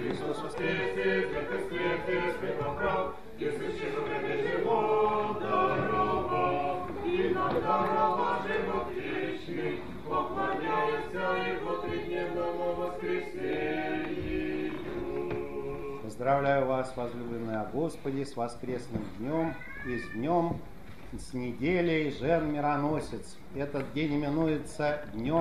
Христос воскресе, воскресе, святоправ, и священно время живот даровал, и нам даровал живот вечный, поклоняемся Его тридневному воскресению. Поздравляю вас, возлюбленные о Господе, с воскресным днем и с днем, с неделей жен-мироносец. Этот день именуется днем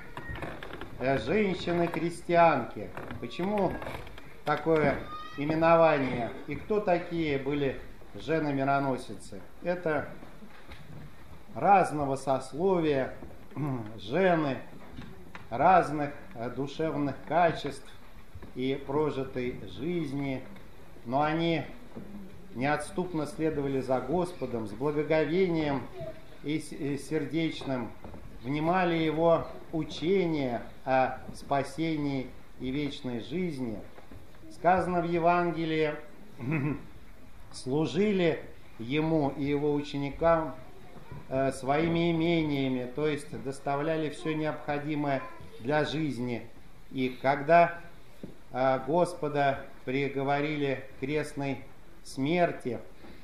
женщины-крестьянки. Почему такое именование? И кто такие были жены-мироносицы? Это разного сословия жены, разных душевных качеств и прожитой жизни, но они неотступно следовали за Господом, с благоговением и сердечным внимали Его учение о спасении и вечной жизни. Сказано в Евангелии, служили Ему и Его ученикам своими имениями, то есть доставляли все необходимое для жизни. И когда Господа приговорили к крестной смерти,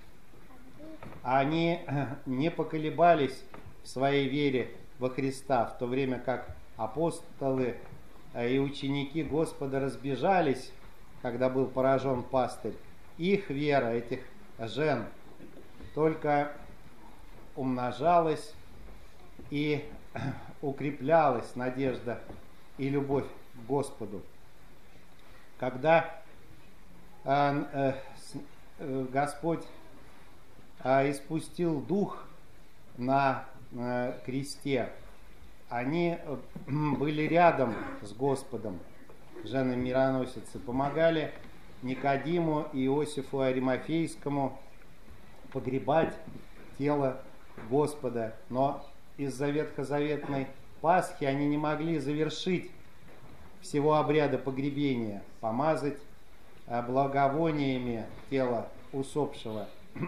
они не поколебались в своей вере во Христа, в то время как апостолы и ученики Господа разбежались, когда был поражен пастырь. Их вера, этих жен, только умножалась и укреплялась надежда и любовь к Господу. Когда Господь испустил Дух на кресте, они были рядом с Господом, жены-мироносицы, помогали Никодиму и Иосифу Аримафейскому погребать тело Господа, но из-за ветхозаветной Пасхи они не могли завершить всего обряда погребения, помазать благовониями тело усопшего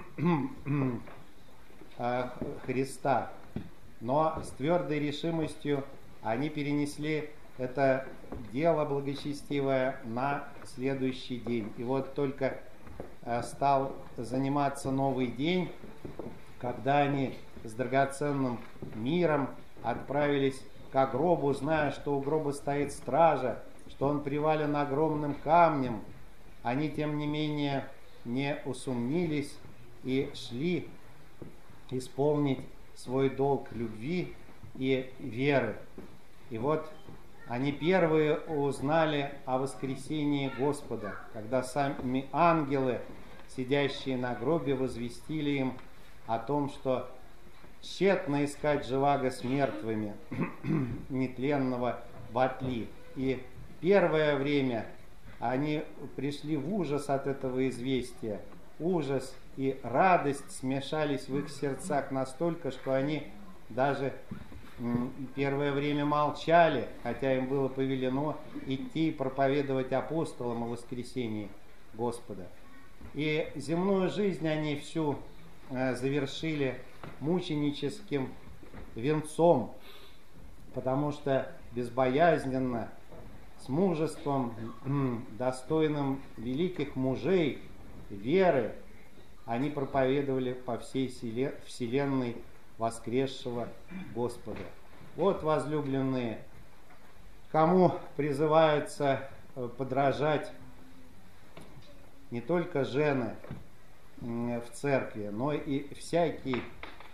Христа. Но с твердой решимостью они перенесли это дело благочестивое на следующий день. И вот только стал заниматься новый день, когда они с драгоценным миром отправились к гробу, зная, что у гроба стоит стража, что он привален огромным камнем. Они, тем не менее, не усомнились и шли исполнить свой долг любви и веры. И вот они первые узнали о воскресении Господа, когда сами ангелы, сидящие на гробе, возвестили им о том, что тщетно искать живаго с мертвыми, нетленного вотли. И первое время они пришли в ужас от этого известия. Ужас и радость смешались в их сердцах настолько, что они даже первое время молчали, хотя им было повелено идти и проповедовать апостолам о воскресении Господа. И земную жизнь они всю завершили мученическим венцом, потому что безбоязненно, с мужеством, достойным великих мужей веры, они проповедовали по всей вселенной воскресшего Господа. Вот, возлюбленные, кому призывается подражать не только жены в церкви, но и всякий,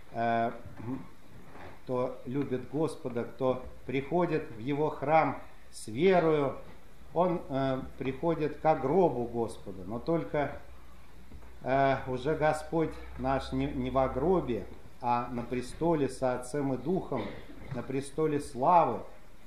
кто любит Господа, кто приходит в Его храм с верою, он приходит к гробу Господа. Но только уже Господь наш не во гробе, а на престоле со Отцем и Духом, на престоле славы.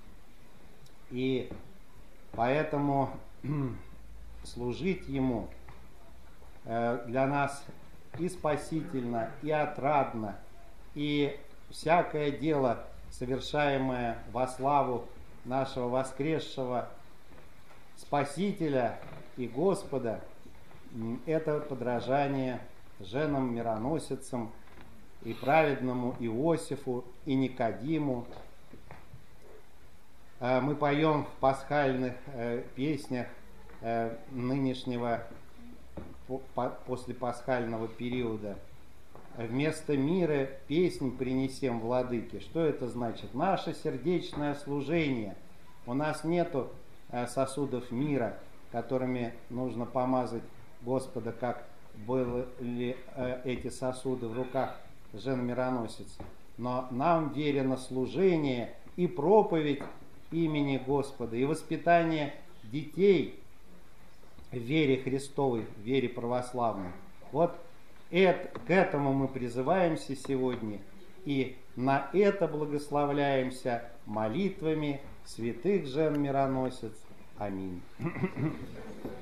И поэтому служить Ему для нас и спасительно, и отрадно, и всякое дело, совершаемое во славу нашего воскресшего Спасителя и Господа, это подражание женам-мироносицам и праведному Иосифу и Никодиму. Мы поем в пасхальных песнях нынешнего послепасхального периода. Вместо мира песнь принесем владыке. Что это значит? Наше сердечное служение. У нас нету сосудов мира, которыми нужно помазать Господа, как были эти сосуды в руках жен-мироносец. Но нам верено служение и проповедь имени Господа, и воспитание детей в вере Христовой, в вере православной. Вот к этому мы призываемся сегодня, и на это благословляемся молитвами святых жен-мироносец. Аминь.